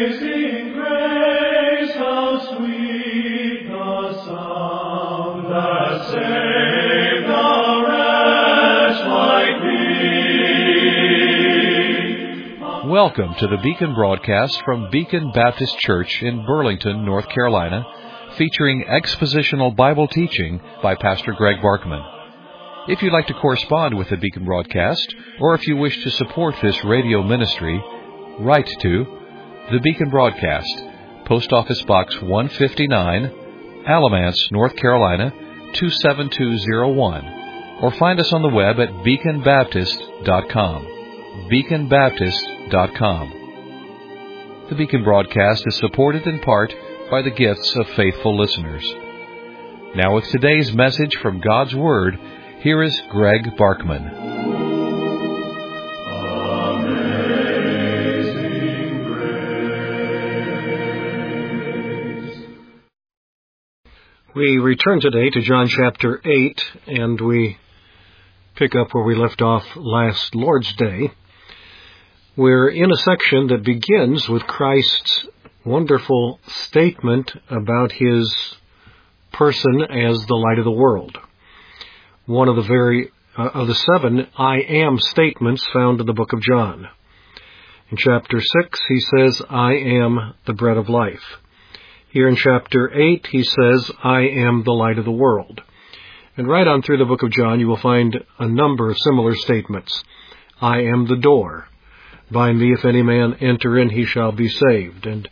Amazing grace, how sweet the sound that saved a wretch like me. Welcome to the Beacon broadcast from Beacon Baptist Church in Burlington, North Carolina, featuring expositional Bible teaching by Pastor Greg Barkman. If you'd like to correspond with the Beacon broadcast, or if you wish to support this radio ministry, write to the Beacon Broadcast, Post Office Box 159, Alamance, North Carolina 27201, or find us on the web at beaconbaptist.com. beaconbaptist.com. The Beacon Broadcast is supported in part by the gifts of faithful listeners. Now with today's message from God's Word, here is Greg Barkman. We return today to John chapter 8, and we pick up where we left off last Lord's Day. We're in a section that begins with Christ's wonderful statement about His person as the light of the world. One of the 7 I am statements found in the book of John. In chapter 6, He says, I am the bread of life. Here in chapter 8, He says, I am the light of the world. And right on through the book of John, you will find a number of similar statements. I am the door. By me, if any man enter in, he shall be saved. And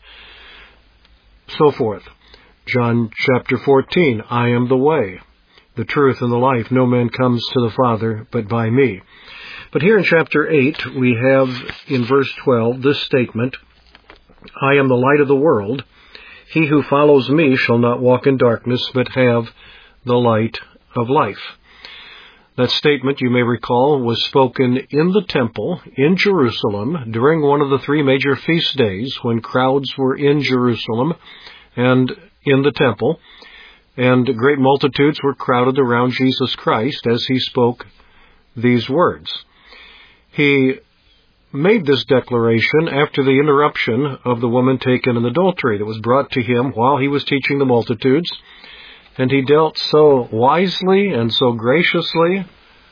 so forth. John chapter 14, I am the way, the truth, and the life. No man comes to the Father but by me. But here in chapter 8, we have in verse 12 this statement, I am the light of the world. He who follows me shall not walk in darkness, but have the light of life. That statement, you may recall, was spoken in the temple in Jerusalem during one of the 3 major feast days when crowds were in Jerusalem and in the temple, and great multitudes were crowded around Jesus Christ as He spoke these words. He made this declaration after the interruption of the woman taken in adultery that was brought to Him while He was teaching the multitudes, and He dealt so wisely and so graciously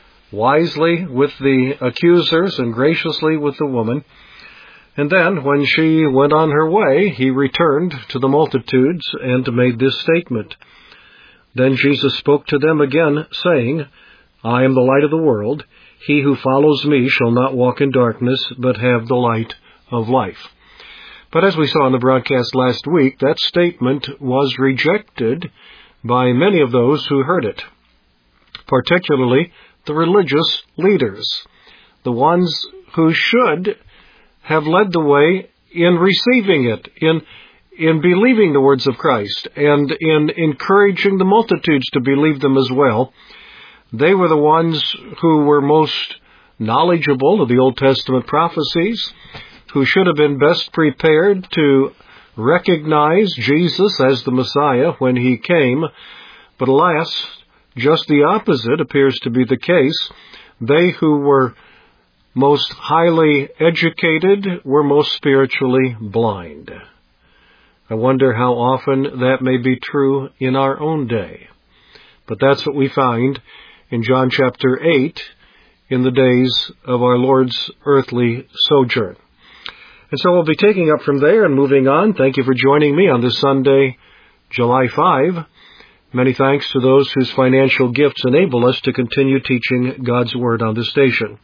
with the accusers and graciously with the woman. And then, when she went on her way, He returned to the multitudes and made this statement. Then Jesus spoke to them again, saying, I am the light of the world. He who follows me shall not walk in darkness, but have the light of life. But as we saw in the broadcast last week, that statement was rejected by many of those who heard it, particularly the religious leaders, the ones who should have led the way in receiving it, in believing the words of Christ, and in encouraging the multitudes to believe them as well. They were the ones who were most knowledgeable of the Old Testament prophecies, who should have been best prepared to recognize Jesus as the Messiah when He came. But alas, just the opposite appears to be the case. They who were most highly educated were most spiritually blind. I wonder how often that may be true in our own day. But that's what we find in John chapter 8 in the days of our Lord's earthly sojourn. And so we'll be taking up from there and moving on. Thank you for joining me on this Sunday, July 5. Many thanks to those whose financial gifts enable us to continue teaching God's Word on this station.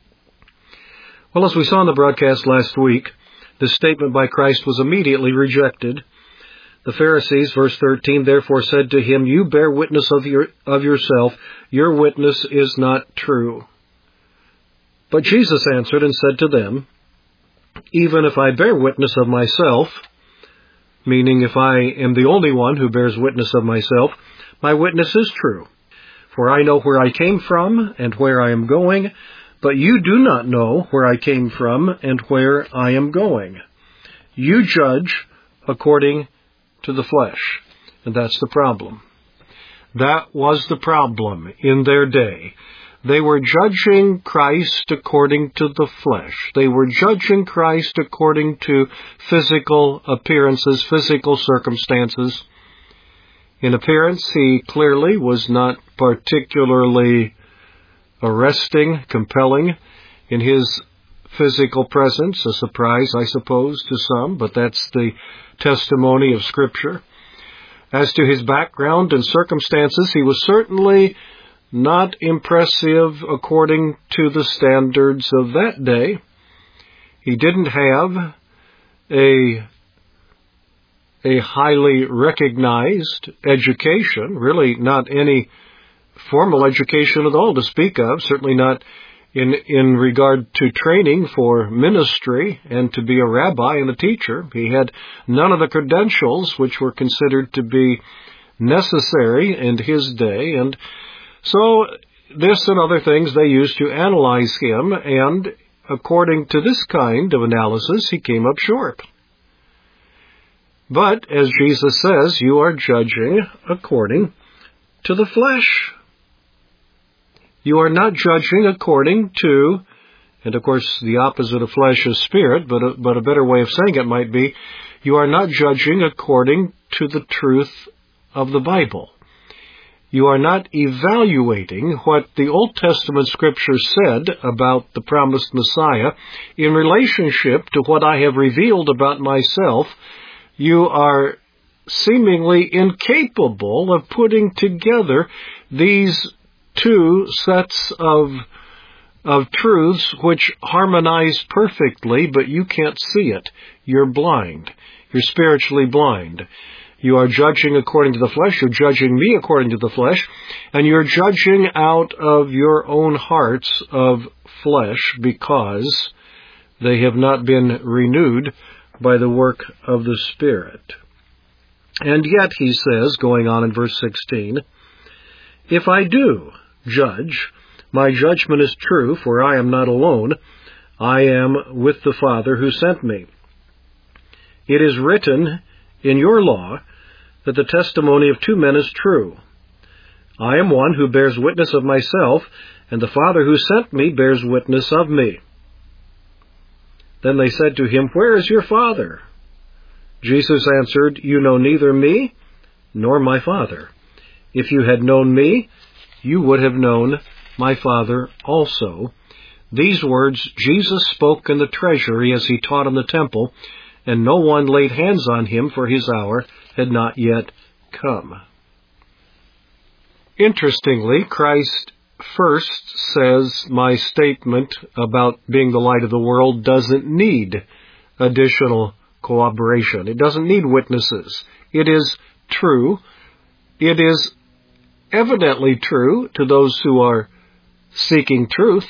Well, as we saw in the broadcast last week, this statement by Christ was immediately rejected. The Pharisees, verse 13, therefore said to Him, You bear witness of yourself, your witness is not true. But Jesus answered and said to them, Even if I bear witness of myself, meaning if I am the only one who bears witness of myself, my witness is true. For I know where I came from and where I am going, but you do not know where I came from and where I am going. You judge according to the flesh. And that's the problem. That was the problem in their day. They were judging Christ according to the flesh. They were judging Christ according to physical appearances, physical circumstances. In appearance, he clearly was not particularly arresting, compelling in his physical presence, a surprise, I suppose, to some, but that's the testimony of Scripture. As to his background and circumstances, he was certainly not impressive according to the standards of that day. He didn't have a highly recognized education, really not any formal education at all to speak of, certainly not in regard to training for ministry and to be a rabbi and a teacher. He had none of the credentials which were considered to be necessary in his day, and so this and other things they used to analyze him, and according to this kind of analysis, he came up short. But, as Jesus says, you are judging according to the flesh. You are not judging according to, and of course the opposite of flesh is spirit, but a better way of saying it might be, you are not judging according to the truth of the Bible. You are not evaluating what the Old Testament Scripture said about the promised Messiah in relationship to what I have revealed about myself. You are seemingly incapable of putting together these two sets of truths which harmonize perfectly, but you can't see it. You're blind. You're spiritually blind. You are judging according to the flesh. You're judging me according to the flesh. And you're judging out of your own hearts of flesh because they have not been renewed by the work of the Spirit. And yet, he says, going on in verse 16, if I do judge, my judgment is true, for I am not alone. I am with the Father who sent me. It is written in your law that the testimony of two men is true. I am one who bears witness of myself, and the Father who sent me bears witness of me. Then they said to him, where is your Father? Jesus answered, you know neither me nor my Father. If you had known me, you would have known my Father also. These words Jesus spoke in the treasury as he taught in the temple, and no one laid hands on him, for his hour had not yet come. Interestingly, Christ first says my statement about being the light of the world doesn't need additional corroboration. It doesn't need witnesses. It is true. It is evidently true to those who are seeking truth.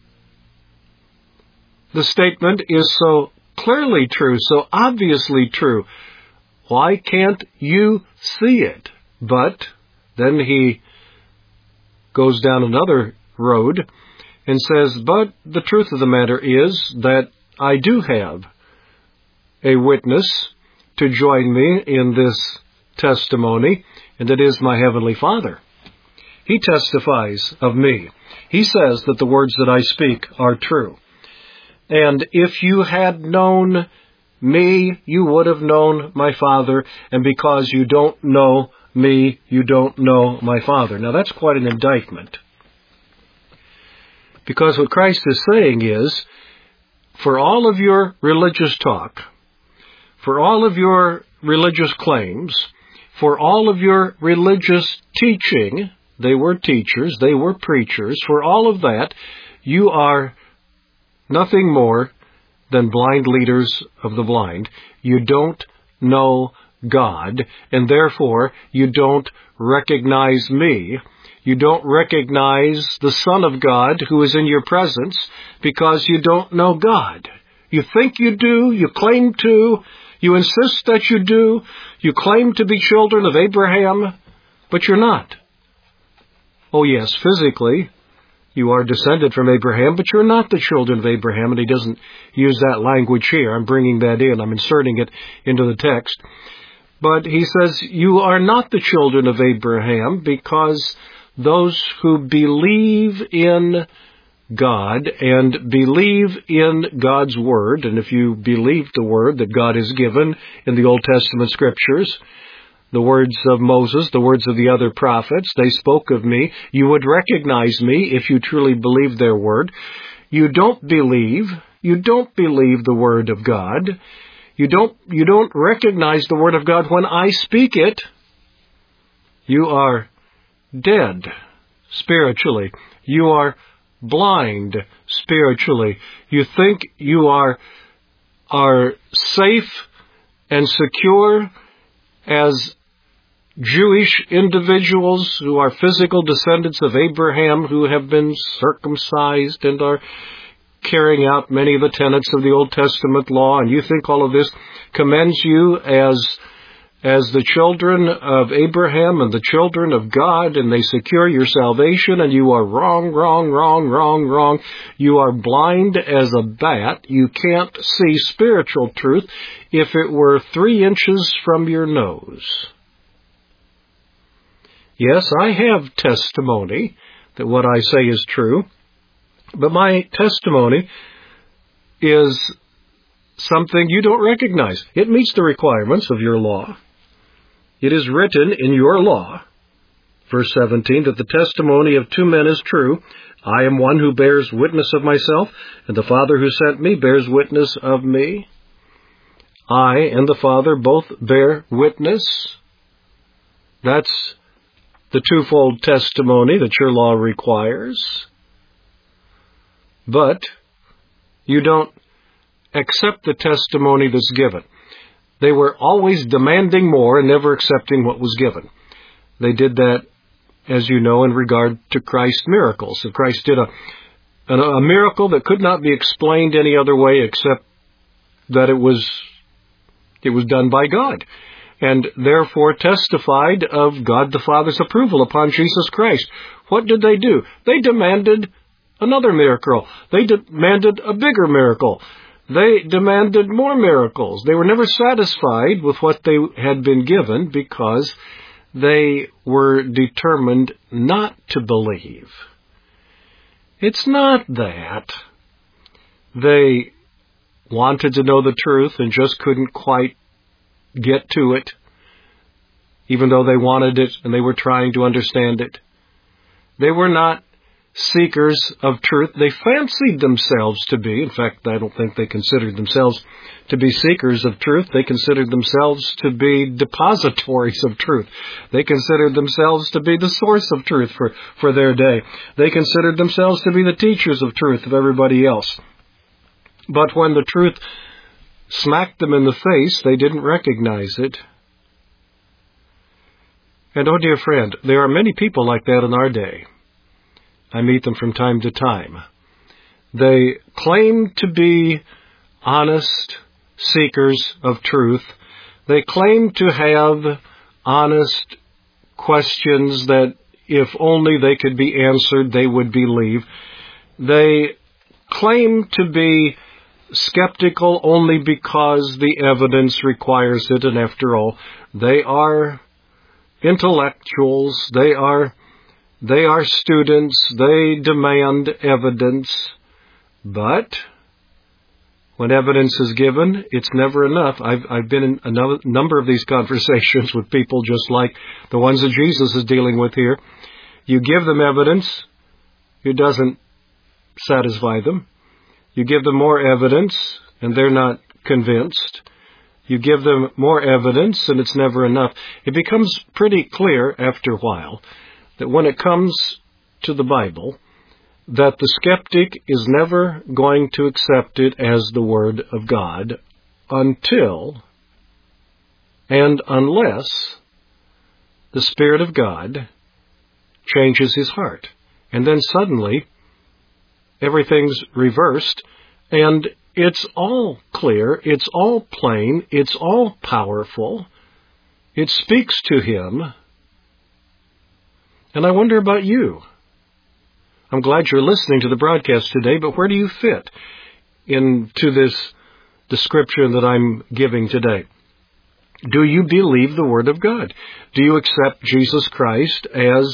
The statement is so clearly true, so obviously true. Why can't you see it? But then he goes down another road and says, but the truth of the matter is that I do have a witness to join me in this testimony, and it is my Heavenly Father. He testifies of me. He says that the words that I speak are true. And if you had known me, you would have known my Father, and because you don't know me, you don't know my Father. Now that's quite an indictment. Because what Christ is saying is, for all of your religious talk, for all of your religious claims, for all of your religious teaching, they were teachers, they were preachers, for all of that, you are nothing more than blind leaders of the blind. You don't know God, and therefore you don't recognize me. You don't recognize the Son of God who is in your presence because you don't know God. You think you do, you claim to, you insist that you do, you claim to be children of Abraham, but you're not. Oh yes, physically, you are descended from Abraham, but you're not the children of Abraham, and he doesn't use that language here. I'm bringing that in. I'm inserting it into the text. But he says, you are not the children of Abraham because those who believe in God and believe in God's Word, and if you believe the Word that God has given in the Old Testament Scriptures, the words of Moses, the words of the other prophets, they spoke of me, you would recognize me if you truly believe their Word. You don't believe the Word of God. You don't recognize the Word of God when I speak it. You are dead spiritually. You are blind spiritually. You think you are safe and secure as Jewish individuals who are physical descendants of Abraham, who have been circumcised and are carrying out many of the tenets of the Old Testament law, and you think all of this commends you as the children of Abraham and the children of God, and they secure your salvation, and you are wrong. You are blind as a bat. You can't see spiritual truth if it were 3 inches from your nose. Yes, I have testimony that what I say is true, but my testimony is something you don't recognize. It meets the requirements of your law. It is written in your law, verse 17, that the testimony of 2 men is true. I am one who bears witness of myself, and the Father who sent me bears witness of me. I and the Father both bear witness. That's the twofold testimony that your law requires. But you don't accept the testimony that's given. They were always demanding more and never accepting what was given. They did that, as you know, in regard to Christ's miracles. So Christ did a miracle that could not be explained any other way except that it was done by God, and therefore testified of God the Father's approval upon Jesus Christ. What did they do? They demanded another miracle. They demanded a bigger miracle. They demanded more miracles. They were never satisfied with what they had been given because they were determined not to believe. It's not that they wanted to know the truth and just couldn't quite get to it, even though they wanted it and they were trying to understand it. They were not seekers of truth. They fancied themselves to be. In fact, I don't think they considered themselves to be seekers of truth. They considered themselves to be depositories of truth. They considered themselves to be the source of truth for their day. They considered themselves to be the teachers of truth of everybody else. But when the truth smacked them in the face, they didn't recognize it. And oh, dear friend, there are many people like that in our day. I meet them from time to time. They claim to be honest seekers of truth. They claim to have honest questions that if only they could be answered, they would believe. They claim to be skeptical only because the evidence requires it, and after all, they are intellectuals, they are students, they demand evidence, but when evidence is given, it's never enough. I've been in a number of these conversations with people just like the ones that Jesus is dealing with here. You give them evidence, it doesn't satisfy them. You give them more evidence, and they're not convinced. You give them more evidence, and it's never enough. It becomes pretty clear after a while that when it comes to the Bible, that the skeptic is never going to accept it as the Word of God until and unless the Spirit of God changes his heart. And then suddenly, everything's reversed, and it's all clear, it's all plain, it's all powerful. It speaks to him. And I wonder about you. I'm glad you're listening to the broadcast today, but where do you fit into this description that I'm giving today? Do you believe the Word of God? Do you accept Jesus Christ as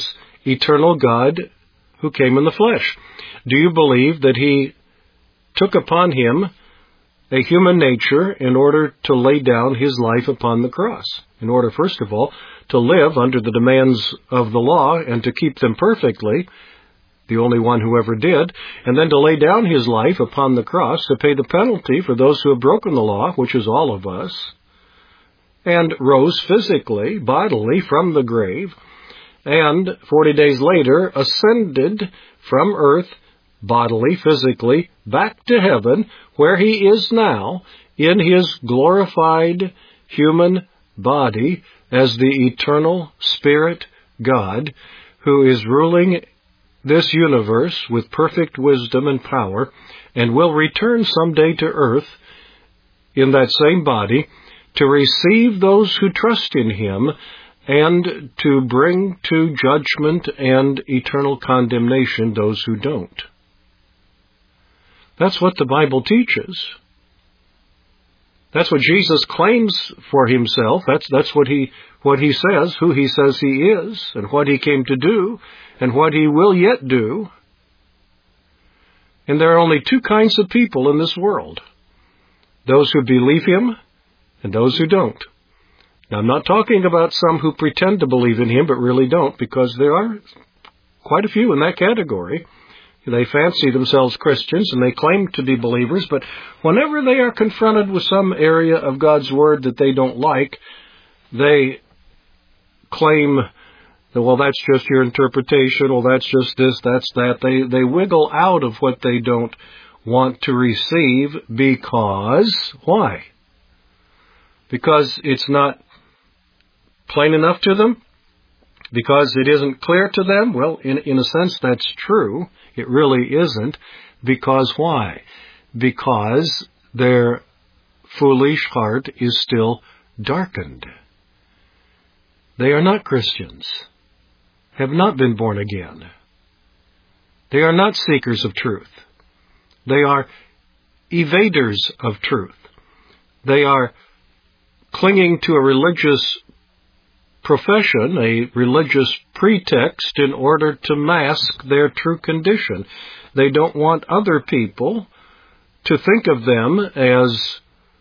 eternal God who came in the flesh? Do you believe that He took upon Him a human nature in order to lay down His life upon the cross? In order, first of all, to live under the demands of the law and to keep them perfectly, the only one who ever did, and then to lay down His life upon the cross to pay the penalty for those who have broken the law, which is all of us, and rose physically, bodily, from the grave, and 40 days later ascended from earth, bodily, physically, back to heaven, where He is now, in His glorified human body as the eternal Spirit God, who is ruling this universe with perfect wisdom and power, and will return someday to earth in that same body to receive those who trust in Him and to bring to judgment and eternal condemnation those who don't. That's what the Bible teaches. That's what Jesus claims for Himself. That's what He says, who He says He is, and what He came to do, and what He will yet do. And there are only two kinds of people in this world: those who believe Him and those who don't. Now, I'm not talking about some who pretend to believe in Him but really don't, because there are quite a few in that category. They fancy themselves Christians and they claim to be believers, but whenever they are confronted with some area of God's Word that they don't like, they claim that, well, that's just your interpretation, well, that's just this, that's that. They wiggle out of what they don't want to receive because, why? Because it's not plain enough to them? Because it isn't clear to them? Well, in a sense, that's true. It really isn't. Because why? Because their foolish heart is still darkened. They are not Christians, have not been born again. They are not seekers of truth. They are evaders of truth. They are clinging to a religious profession, a religious pretext, in order to mask their true condition. They don't want other people to think of them as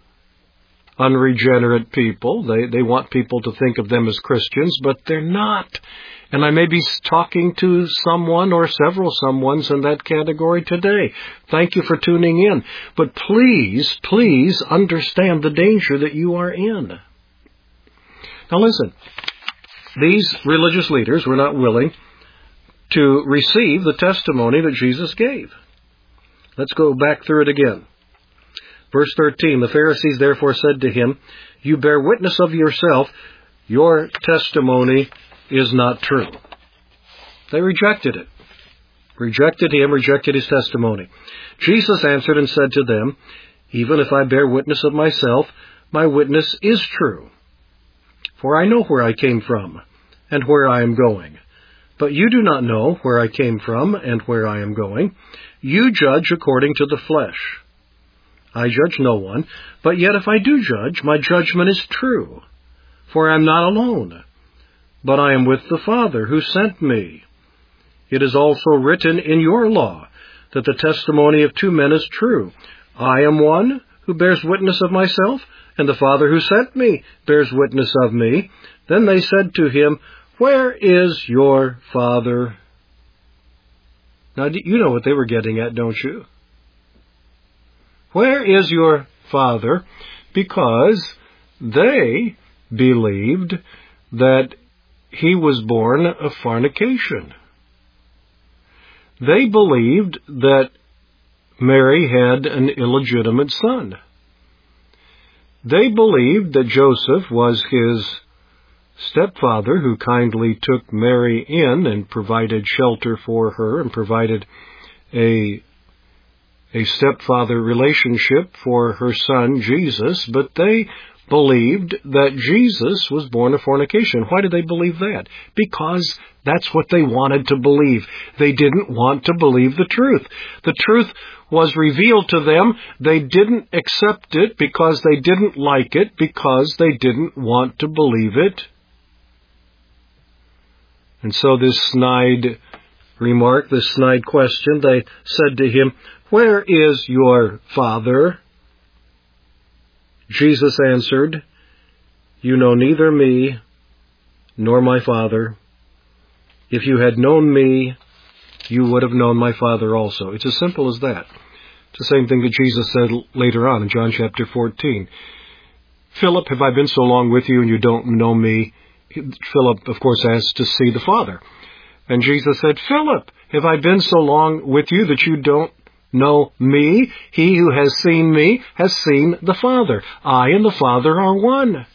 unregenerate people. They want people to think of them as Christians, but they're not. And I may be talking to someone or several someones in that category today. Thank you for tuning in. But please, please understand the danger that you are in. Now listen. These religious leaders were not willing to receive the testimony that Jesus gave. Let's go back through it again. Verse 13, the Pharisees therefore said to Him, "You bear witness of yourself, your testimony is not true." They rejected it. Rejected Him, rejected His testimony. Jesus answered and said to them, "Even if I bear witness of myself, my witness is true. For I know where I came from, and where I am going. But you do not know where I came from, and where I am going. You judge according to the flesh. I judge no one, but yet if I do judge, my judgment is true. For I am not alone, but I am with the Father who sent me. It is also written in your law that the testimony of two men is true. I am one who bears witness of myself, and the Father who sent me bears witness of me." Then they said to Him, "Where is your Father?" Now, you know what they were getting at, don't you? Where is your Father? Because they believed that He was born of fornication. They believed that Mary had an illegitimate son. They believed that Joseph was his stepfather who kindly took Mary in and provided shelter for her and provided a stepfather relationship for her son, Jesus, but they believed that Jesus was born of fornication. Why did they believe that? Because that's what they wanted to believe. They didn't want to believe the truth. The truth was revealed to them. They didn't accept it because they didn't like it, because they didn't want to believe it. And so this snide remark, this snide question, they said to him, "Where is your Father?" Jesus answered, "You know neither me nor my Father. If you had known me, you would have known my Father also." It's as simple as that. It's the same thing that Jesus said later on in John chapter 14. "Philip, have I been so long with you and you don't know me?" Philip, of course, asked to see the Father. And Jesus said, "Philip, have I been so long with you that you don't know me? He who has seen me has seen the Father. I and the Father are one.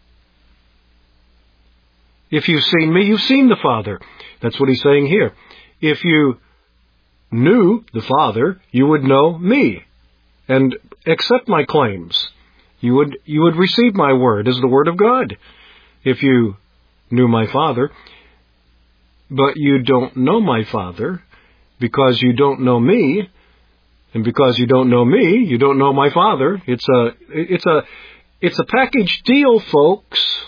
If you've seen me, you've seen the Father." That's what he's saying here. If you knew the Father, you would know me and accept my claims. You would receive my word as the word of God if you knew my Father. But you don't know my Father because you don't know me, and because you don't know me, you don't know my Father. It's a package deal, folks.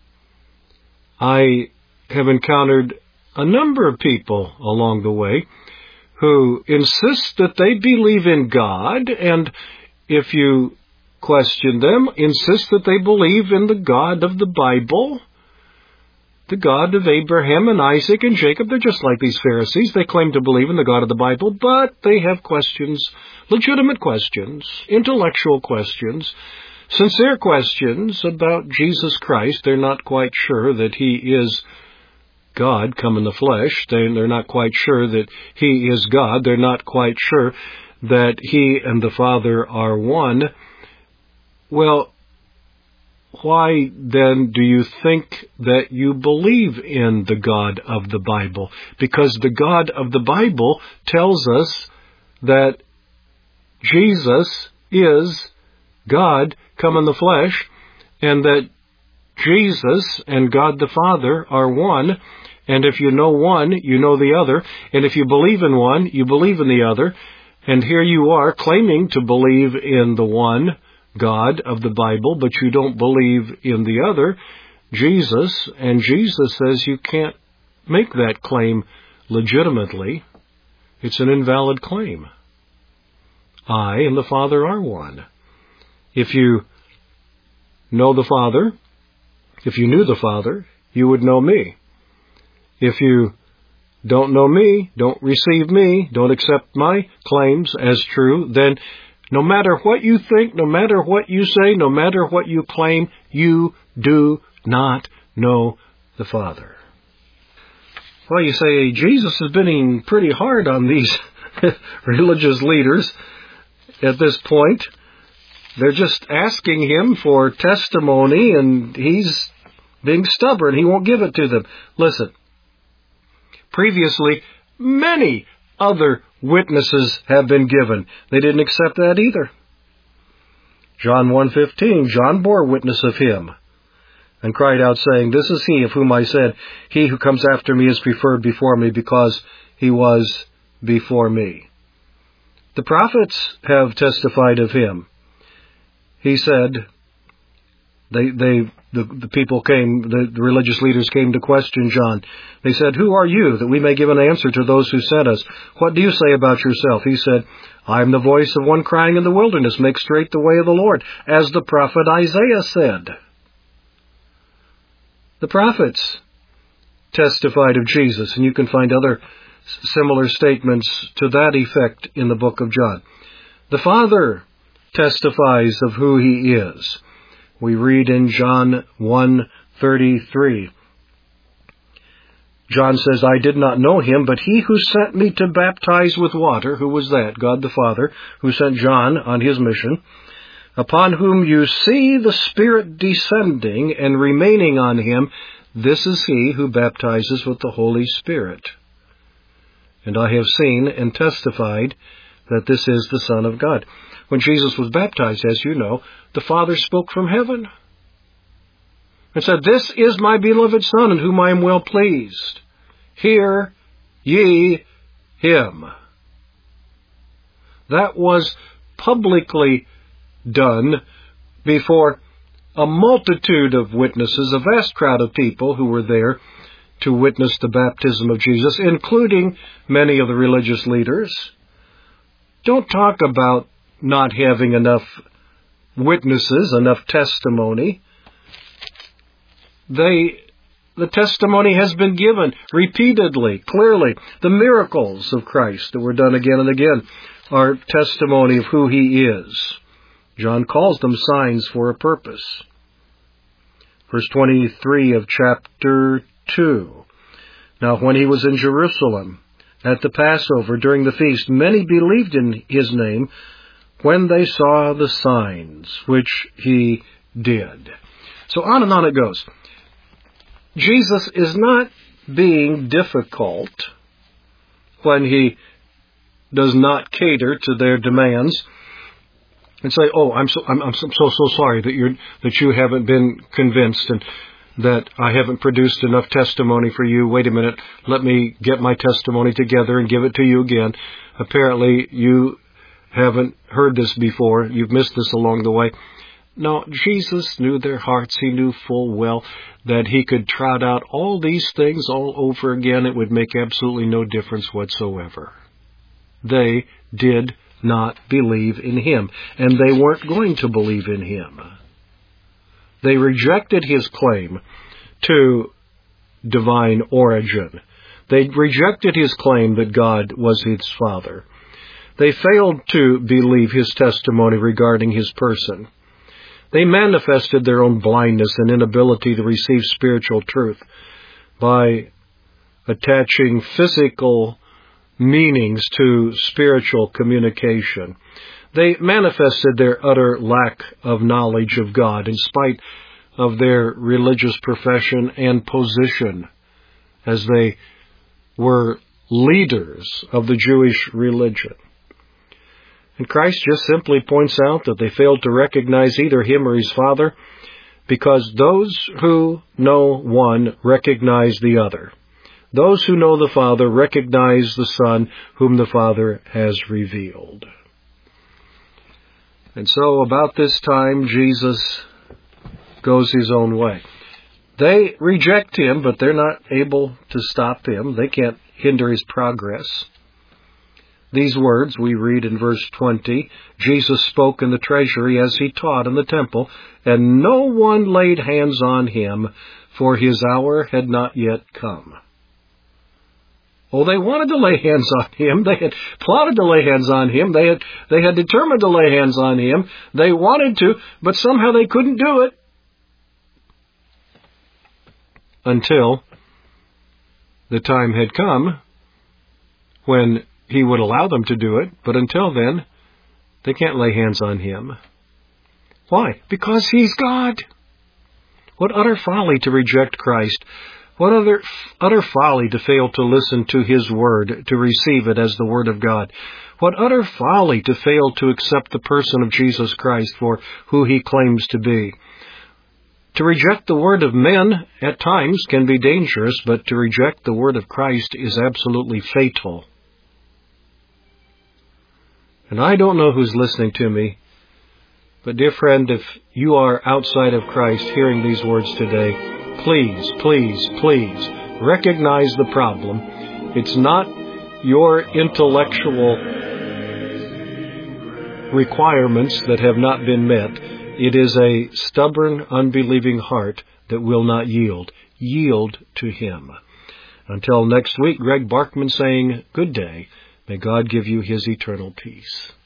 I have encountered a number of people along the way who insist that they believe in God, and if you question them, insist that they believe in the God of the Bible, the God of Abraham and Isaac and Jacob. They're just like these Pharisees. They claim to believe in the God of the Bible, but they have questions, legitimate questions, intellectual questions, sincere questions about Jesus Christ. They're not quite sure that He is God come in the flesh. They're not quite sure that He is God. They're not quite sure that He and the Father are one. Well, why then do you think that you believe in the God of the Bible? Because the God of the Bible tells us that Jesus is God come in the flesh, and that Jesus and God the Father are one. And if you know one, you know the other. And if you believe in one, you believe in the other. And here you are claiming to believe in the one God of the Bible, but you don't believe in the other, Jesus. And Jesus says you can't make that claim legitimately. It's an invalid claim. I and the Father are one. If you know the Father, if you knew the Father, you would know me. If you don't know me, don't receive me, don't accept my claims as true, then no matter what you think, no matter what you say, no matter what you claim, you do not know the Father. Well, you say, Jesus is being pretty hard on these religious leaders at this point. They're just asking Him for testimony, and He's being stubborn. He won't give it to them. Listen, previously, many other witnesses have been given. They didn't accept that either. John 1:15, John bore witness of Him and cried out, saying, "This is He of whom I said, He who comes after me is preferred before me, because He was before me." The prophets have testified of Him. He said, the people came, the religious leaders came to question John. They said, "Who are you, that we may give an answer to those who sent us? What do you say about yourself?" He said, "I am the voice of one crying in the wilderness, make straight the way of the Lord, as the prophet Isaiah said." The prophets testified of Jesus, and you can find other similar statements to that effect in the book of John. The Father testifies of who He is. We read in John 1:33. John says, "I did not know Him, but He who sent me to baptize with water," who was that? God the Father, who sent John on his mission, "upon whom you see the Spirit descending and remaining on Him, this is He who baptizes with the Holy Spirit. And I have seen and testified that this is the Son of God." When Jesus was baptized, as you know, the Father spoke from heaven and said, "This is my beloved Son, in whom I am well pleased. Hear ye Him." That was publicly done before a multitude of witnesses, a vast crowd of people who were there to witness the baptism of Jesus, including many of the religious leaders. Don't talk about not having enough witnesses, enough testimony. The testimony has been given repeatedly, clearly. The miracles of Christ that were done again and again are testimony of who He is. John calls them signs for a purpose. Verse 23 of chapter 2. Now when He was in Jerusalem at the Passover during the feast, many believed in His name when they saw the signs which He did. So on and on it goes. Jesus is not being difficult when He does not cater to their demands and say, "Oh, I'm so sorry that you haven't been convinced and that I haven't produced enough testimony for you. Wait a minute, let me get my testimony together and give it to you again. Apparently you haven't heard this before. You've missed this along the way." No, Jesus knew their hearts. He knew full well that He could trot out all these things all over again. It would make absolutely no difference whatsoever. They did not believe in Him, and they weren't going to believe in Him. They rejected His claim to divine origin. They rejected His claim that God was His Father. They failed to believe His testimony regarding His person. They manifested their own blindness and inability to receive spiritual truth by attaching physical meanings to spiritual communication. They manifested their utter lack of knowledge of God in spite of their religious profession and position as they were leaders of the Jewish religion. And Christ just simply points out that they failed to recognize either Him or His Father, because those who know one recognize the other. Those who know the Father recognize the Son whom the Father has revealed. And so about this time, Jesus goes His own way. They reject Him, but they're not able to stop Him. They can't hinder His progress. These words we read in verse 20, Jesus spoke in the treasury as He taught in the temple, and no one laid hands on Him, for His hour had not yet come. Oh, they wanted to lay hands on Him. They had plotted to lay hands on Him. They had determined to lay hands on Him. They wanted to, but somehow they couldn't do it. Until the time had come when He would allow them to do it, but until then, they can't lay hands on Him. Why? Because He's God. What utter folly to reject Christ. What utter folly to fail to listen to His Word, to receive it as the Word of God. What utter folly to fail to accept the person of Jesus Christ for who He claims to be. To reject the Word of men at times can be dangerous, but to reject the Word of Christ is absolutely fatal. And I don't know who's listening to me, but dear friend, if you are outside of Christ hearing these words today, please, please, please recognize the problem. It's not your intellectual requirements that have not been met. It is a stubborn, unbelieving heart that will not yield. Yield to Him. Until next week, Greg Barkman saying, good day. May God give you His eternal peace.